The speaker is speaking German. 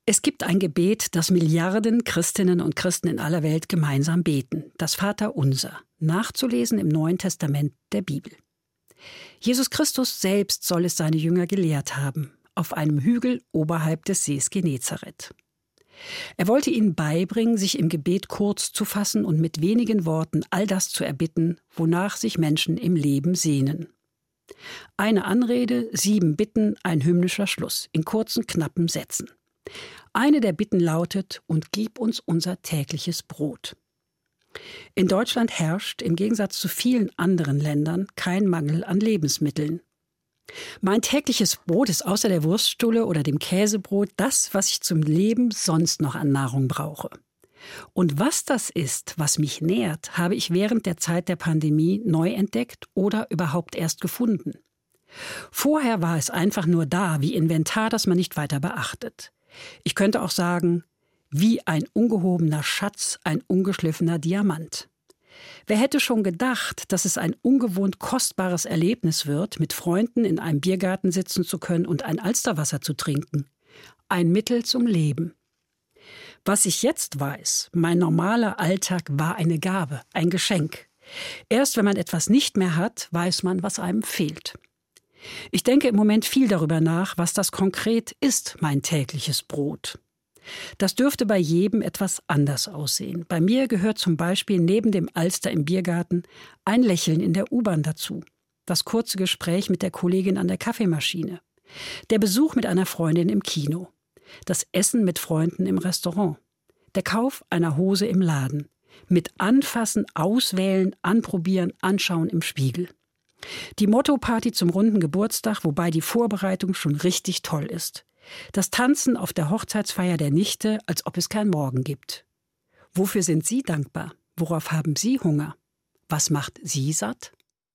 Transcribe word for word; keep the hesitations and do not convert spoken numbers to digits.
Es gibt ein Gebet, das Milliarden Christinnen und Christen in aller Welt gemeinsam beten, das Vaterunser, nachzulesen im Neuen Testament der Bibel. Jesus Christus selbst soll es seine Jünger gelehrt haben, auf einem Hügel oberhalb des Sees Genezareth. Er wollte ihnen beibringen, sich im Gebet kurz zu fassen und mit wenigen Worten all das zu erbitten, wonach sich Menschen im Leben sehnen. Eine Anrede, sieben Bitten, ein hymnischer Schluss, in kurzen, knappen Sätzen. Eine der Bitten lautet: Und gib uns unser tägliches Brot. In Deutschland herrscht, im Gegensatz zu vielen anderen Ländern, kein Mangel an Lebensmitteln. Mein tägliches Brot ist außer der Wurststulle oder dem Käsebrot das, was ich zum Leben sonst noch an Nahrung brauche. Und was das ist, was mich nährt, habe ich während der Zeit der Pandemie neu entdeckt oder überhaupt erst gefunden. Vorher war es einfach nur da, wie Inventar, das man nicht weiter beachtet. Ich könnte auch sagen, wie ein ungehobener Schatz, ein ungeschliffener Diamant. Wer hätte schon gedacht, dass es ein ungewohnt kostbares Erlebnis wird, mit Freunden in einem Biergarten sitzen zu können und ein Alsterwasser zu trinken? Ein Mittel zum Leben. Was ich jetzt weiß, mein normaler Alltag war eine Gabe, ein Geschenk. Erst wenn man etwas nicht mehr hat, weiß man, was einem fehlt. Ich denke im Moment viel darüber nach, was das konkret ist, mein tägliches Brot. Das dürfte bei jedem etwas anders aussehen. Bei mir gehört zum Beispiel neben dem Alster im Biergarten ein Lächeln in der U-Bahn dazu, das kurze Gespräch mit der Kollegin an der Kaffeemaschine, der Besuch mit einer Freundin im Kino, das Essen mit Freunden im Restaurant, der Kauf einer Hose im Laden, mit Anfassen, Auswählen, Anprobieren, Anschauen im Spiegel. Die Motto-Party zum runden Geburtstag, wobei die Vorbereitung schon richtig toll ist. Das Tanzen auf der Hochzeitsfeier der Nichte, als ob es kein Morgen gibt. Wofür sind Sie dankbar? Worauf haben Sie Hunger? Was macht Sie satt?